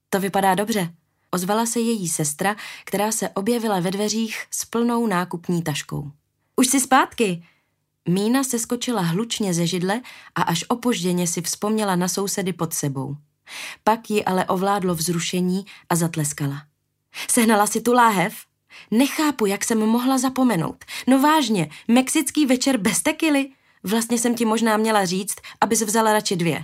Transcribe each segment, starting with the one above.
To vypadá dobře, ozvala se její sestra, která se objevila ve dveřích s plnou nákupní taškou. Už jsi zpátky! Mína se skočila hlučně ze židle a až opožděně si vzpomněla na sousedy pod sebou. Pak ji ale ovládlo vzrušení a zatleskala. Sehnala si tu láhev? Nechápu, jak jsem mohla zapomenout. No vážně, mexický večer bez tekily? Vlastně jsem ti možná měla říct, abys vzala radši 2.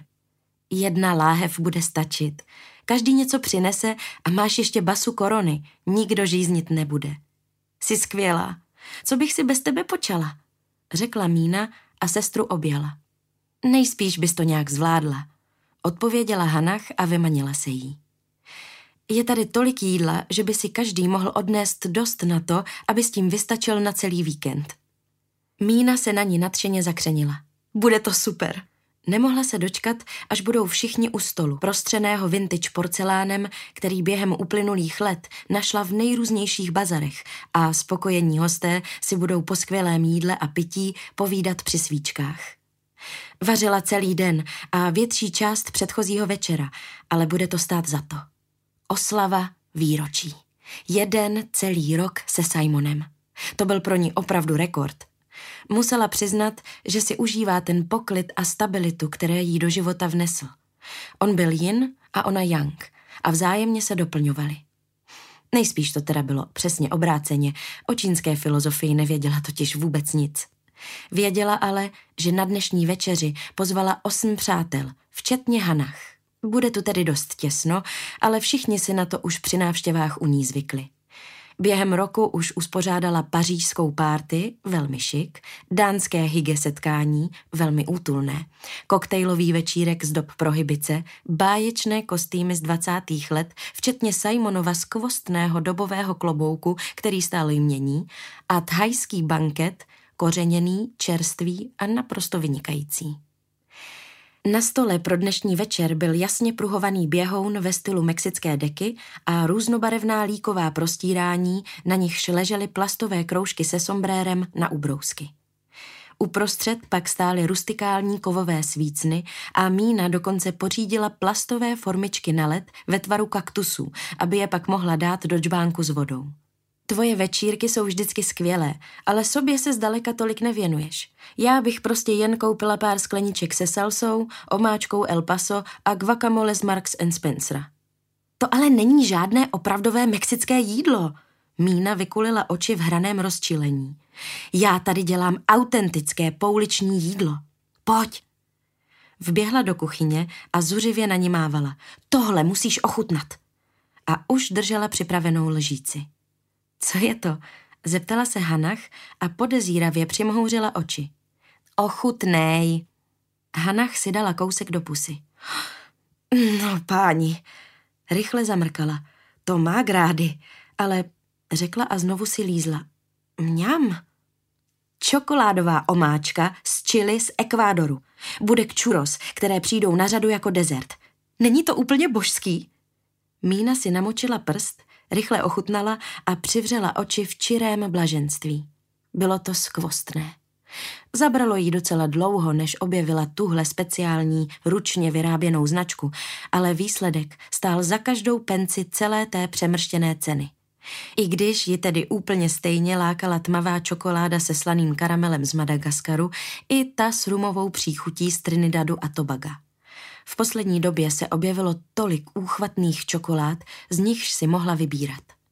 1 láhev bude stačit. Každý něco přinese a máš ještě basu korony. Nikdo žíznit nebude. Jsi skvělá. Co bych si bez tebe počala? Řekla Mína a sestru objala. Nejspíš bys to nějak zvládla. Odpověděla Hannah a vymanila se jí. Je tady tolik jídla, že by si každý mohl odnést dost na to, aby s tím vystačil na celý víkend. Mína se na ní nadšeně zakřenila. Bude to super. Nemohla se dočkat, až budou všichni u stolu, prostřeného vintage porcelánem, který během uplynulých let našla v nejrůznějších bazarech a spokojení hosté si budou po skvělém jídle a pití povídat při svíčkách. Vařila celý den a větší část předchozího večera, ale bude to stát za to. Oslava výročí. 1 celý rok se Simonem. To byl pro ní opravdu rekord. Musela přiznat, že si užívá ten poklid a stabilitu, které jí do života vnesl. On byl yin a ona yang a vzájemně se doplňovali. Nejspíš to teda bylo přesně obráceně, o čínské filozofii nevěděla totiž vůbec nic. Věděla ale, že na dnešní večeři pozvala 8 přátel, včetně Hannah. Bude tu tedy dost těsno, ale všichni si na to už při návštěvách u ní zvykli. Během roku už uspořádala pařížskou párty, velmi šik, dánské hygge setkání, velmi útulné, koktejlový večírek z dob prohibice, báječné kostýmy z 20. let, včetně Simonova skvostného dobového klobouku, který stál jmění, a thajský banket, kořeněný, čerstvý a naprosto vynikající. Na stole pro dnešní večer byl jasně pruhovaný běhoun ve stylu mexické deky a různobarevná líková prostírání, na nichž ležely plastové kroužky se sombrérem na ubrousky. Uprostřed pak stály rustikální kovové svícny a Mína dokonce pořídila plastové formičky na led ve tvaru kaktusů, aby je pak mohla dát do džbánku s vodou. Tvoje večírky jsou vždycky skvělé, ale sobě se zdaleka tolik nevěnuješ. Já bych prostě jen koupila pár skleniček se salsou, omáčkou El Paso a guacamole z Marks & Spencera. To ale není žádné opravdové mexické jídlo. Mína vykulila oči v hraném rozčilení. Já tady dělám autentické pouliční jídlo. Pojď. Vběhla do kuchyně a zuřivě na ní mávala. Tohle musíš ochutnat. A už držela připravenou lžíci. Co je to? Zeptala se Hannah a podezíravě přimhouřila oči. Ochutnej. Hannah si dala kousek do pusy. No páni, rychle zamrkala. To má grády, ale řekla a znovu si lízla. Mňam. Čokoládová omáčka z chili z Ekvádoru. Bude churros, které přijdou na řadu jako dezert. Není to úplně božský? Mína si namočila prst, rychle ochutnala a přivřela oči v čirém blaženství. Bylo to skvostné. Zabralo jí docela dlouho, než objevila tuhle speciální, ručně vyráběnou značku, ale výsledek stál za každou penci celé té přemrštěné ceny. I když ji tedy úplně stejně lákala tmavá čokoláda se slaným karamelem z Madagaskaru, i ta s rumovou příchutí z Trinidadu a Tobaga. V poslední době se objevilo tolik úchvatných čokolád, z nichž si mohla vybírat.